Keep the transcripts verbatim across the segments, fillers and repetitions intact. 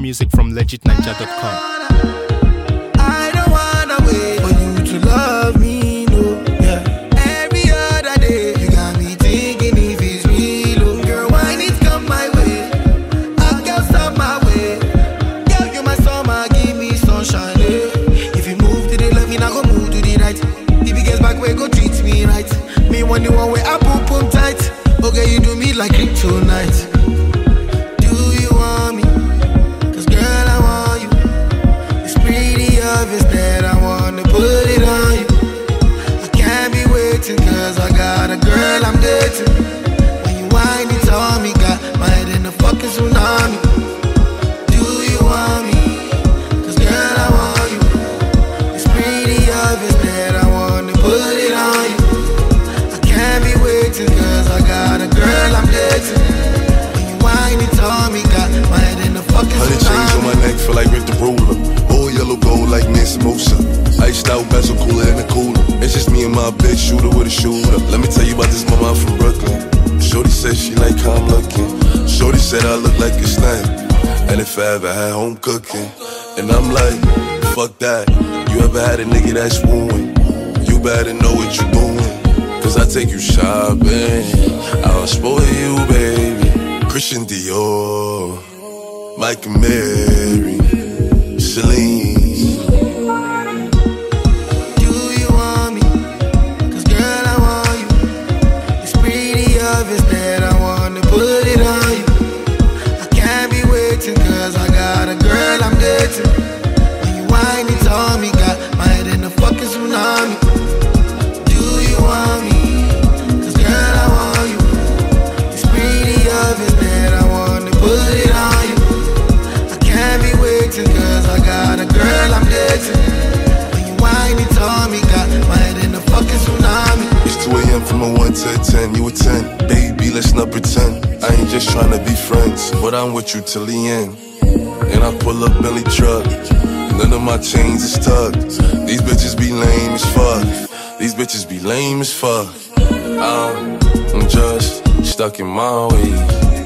music from legit ninja dot com. I don't wanna wait for you to love me, no. Yeah. Every other day, you got me thinking if it's real. Oh, girl, why need come my way? I can't stop my way. Girl, you my summer, give me sunshine. Eh? If you move to the left, you not go move to the right. If you get back, way go treat me right. Me want the one way I pump pump tight. Okay, you do me like kryptonite. That I wanna put it on you. I can't be waiting, cause I got a girl I'm dating. When you whine it on me, got my head in the fucking tsunami. Do you want me? Cause girl I want you. It's pretty obvious that I wanna put it on you. I can't be waiting, cause I got a girl I'm dating. When you whine it on me, got my head in the fucking tsunami. Hundred chains on my neck, feel like Rick the Ruler. Yellow gold like Nancy Mosa. Iced out bezel cooler in the cooler. It's just me and my bitch, shooter with a shooter. Let me tell you about this mama from Brooklyn. Shorty said she like how I'm looking. Shorty said I look like a snack. And if I ever had home cooking. And I'm like, fuck that. You ever had a nigga that's wooing? You better know what you doing. Cause I take you shopping. I'll spoil you, baby. Christian Dior, Mike and Mary, Celine. Do you want me? Cause girl I want you. It's pretty obvious that I wanna put it on you. I can't be waiting, cause I got a girl I'm dating. When you whine it on me, got my head in the fucking tsunami. Do you want me? Cause girl I want you. It's pretty obvious that I wanna put it on you. I can't be waiting, cause I got a girl I'm dating. When you whine it on me, got my head in the fucking tsunami. It's two a.m. from a one to a ten, you a ten. Baby, let's not pretend. I ain't just tryna be friends, but I'm with you till the end. And I pull up Bentley truck, none of my chains is tucked. These bitches be lame as fuck. These bitches be lame as fuck. I'm, I'm just stuck in my ways.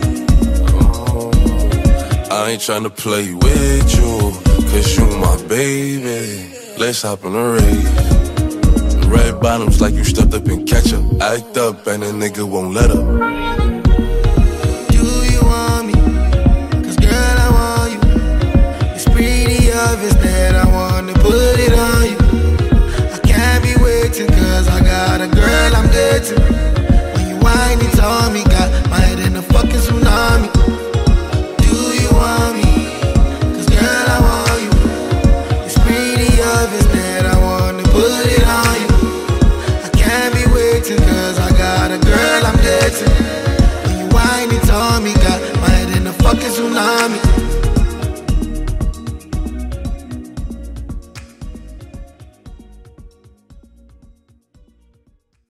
I ain't tryna play with you, cause you my baby. Let's hop in a race. Red bottoms like you stepped up in ketchup. Act up and a nigga won't let up. Do you want me? Cause girl I want you. It's pretty obvious that I wanna put it on you. I can't be waiting, cause I got a girl I'm dating. When you whine it on me, got my head in the fucking tsunami. Put it on you. I can't be waiting, cause I got a girl I'm dating.